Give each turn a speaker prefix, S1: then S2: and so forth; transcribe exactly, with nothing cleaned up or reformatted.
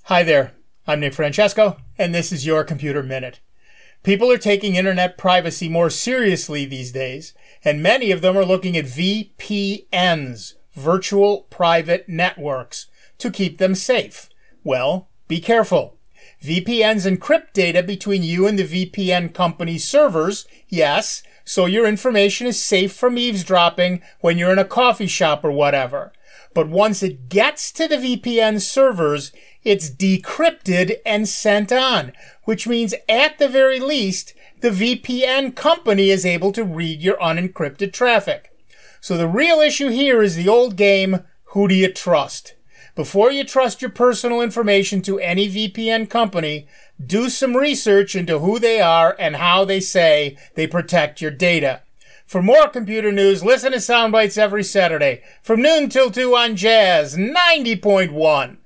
S1: Hi there, I'm Nick Francesco, and this is your Computer Minute. People are taking internet privacy more seriously these days, and many of them are looking at V P Ns, virtual private networks, to keep them safe. Well, be careful. V P Ns encrypt data between you and the V P N company's servers, yes, so your information is safe from eavesdropping when you're in a coffee shop or whatever. But once it gets to the V P N servers, it's decrypted and sent on, which means at the very least, the V P N company is able to read your unencrypted traffic. So the real issue here is the old game, who do you trust? Before you trust your personal information to any V P N company, do some research into who they are and how they say they protect your data. For more computer news, listen to Soundbites every Saturday from noon till two on Jazz ninety point one.